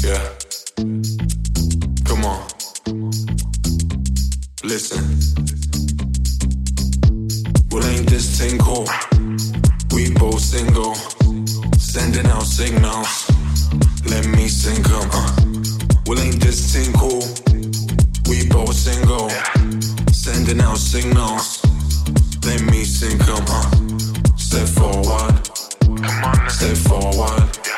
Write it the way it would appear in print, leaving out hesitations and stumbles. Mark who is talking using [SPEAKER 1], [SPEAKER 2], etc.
[SPEAKER 1] Yeah. Come on. Listen. Well, ain't this thing cool? We both single, sending out signals. Let me sing 'em. Well, ain't this thing cool? We both single, sending out signals. Let me sing 'em. Step forward, come on, step forward.